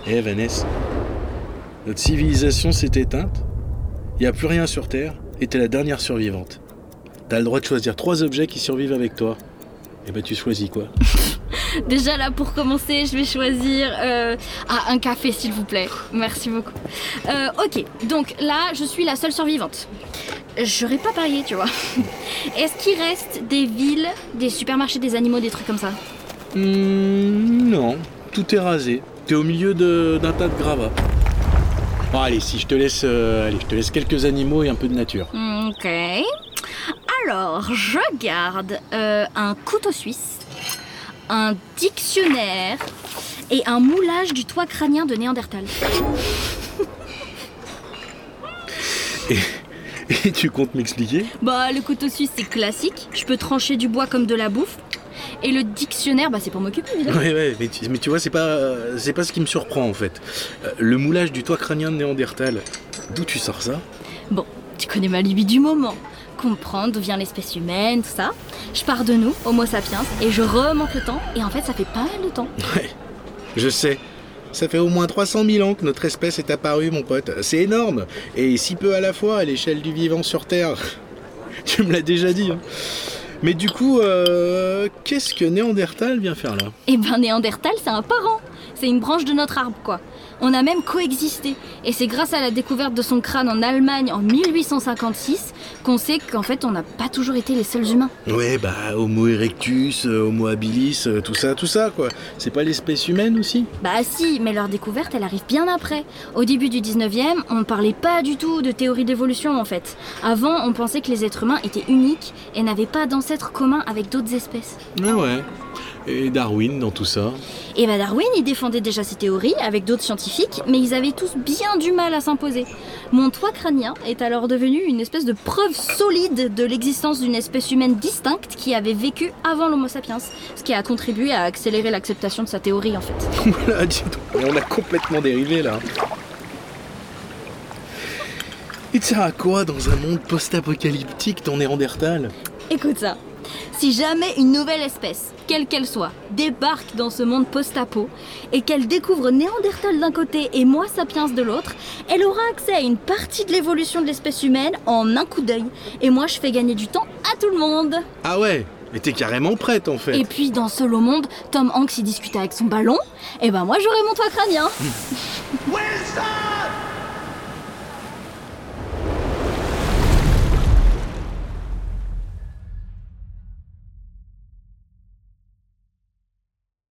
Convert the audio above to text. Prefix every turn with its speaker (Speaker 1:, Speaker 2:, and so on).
Speaker 1: Vanessa, notre civilisation s'est éteinte, il n'y a plus rien sur Terre, et t'es la dernière survivante. T'as le droit de choisir 3 objets qui survivent avec toi. Et tu choisis quoi?
Speaker 2: Déjà là, pour commencer, je vais choisir un café s'il vous plaît. Merci beaucoup. Ok, donc là, je suis la seule survivante. J'aurais pas parié, tu vois. Est-ce qu'il reste des villes, des supermarchés, des animaux, des trucs comme ça?
Speaker 1: Non, tout est rasé. T'es au milieu d'un tas de gravats. Bon allez, si je te laisse quelques animaux et un peu de nature.
Speaker 2: Ok. Alors, je garde un couteau suisse, un dictionnaire et un moulage du toit crânien de Néandertal.
Speaker 1: Et tu comptes m'expliquer?
Speaker 2: Le couteau suisse c'est classique, je peux trancher du bois comme de la bouffe. Et le dictionnaire, c'est pour m'occuper évidemment.
Speaker 1: Ouais, mais tu vois, c'est pas ce qui me surprend en fait. Le moulage du toit crânien de Néandertal, d'où tu sors ça?
Speaker 2: Bon, tu connais ma lubie du moment. Comprendre d'où vient l'espèce humaine, tout ça. Je pars de nous, Homo sapiens, et je remonte le temps, et en fait ça fait pas mal de temps.
Speaker 1: Ouais, je sais. Ça fait au moins 300 000 ans que notre espèce est apparue, mon pote. C'est énorme. Et si peu à la fois à l'échelle du vivant sur Terre. Tu me l'as déjà dit. Hein. Mais du coup, qu'est-ce que Néandertal vient faire là?
Speaker 2: Néandertal, c'est un parent. C'est une branche de notre arbre, quoi. On a même coexisté. Et c'est grâce à la découverte de son crâne en Allemagne en 1856 qu'on sait qu'en fait, on n'a pas toujours été les seuls humains.
Speaker 1: Ouais, Homo erectus, Homo habilis, tout ça, quoi. C'est pas l'espèce humaine aussi?
Speaker 2: Si, mais leur découverte, elle arrive bien après. Au début du 19e, on parlait pas du tout de théorie d'évolution, en fait. Avant, on pensait que les êtres humains étaient uniques et n'avaient pas d'ancêtres communs avec d'autres espèces.
Speaker 1: Ah ouais. Et Darwin dans tout ça?
Speaker 2: Darwin, il défendait déjà ses théories avec d'autres scientifiques, mais ils avaient tous bien du mal à s'imposer. Mon toit crânien est alors devenu une espèce de preuve solide de l'existence d'une espèce humaine distincte qui avait vécu avant l'Homo sapiens, ce qui a contribué à accélérer l'acceptation de sa théorie en fait.
Speaker 1: Voilà, dis donc, on a complètement dérivé là. Il te sert à quoi dans un monde post-apocalyptique ton Néandertal?
Speaker 2: Écoute ça. Si jamais une nouvelle espèce, quelle qu'elle soit, débarque dans ce monde post-apo et qu'elle découvre Néandertal d'un côté et moi Sapiens de l'autre, elle aura accès à une partie de l'évolution de l'espèce humaine en un coup d'œil. Et moi je fais gagner du temps à tout le monde.
Speaker 1: Ah ouais, mais t'es carrément prête en fait.
Speaker 2: Et puis dans Seul au monde, Tom Hanks y discutait avec son ballon, et moi j'aurai mon toit crânien.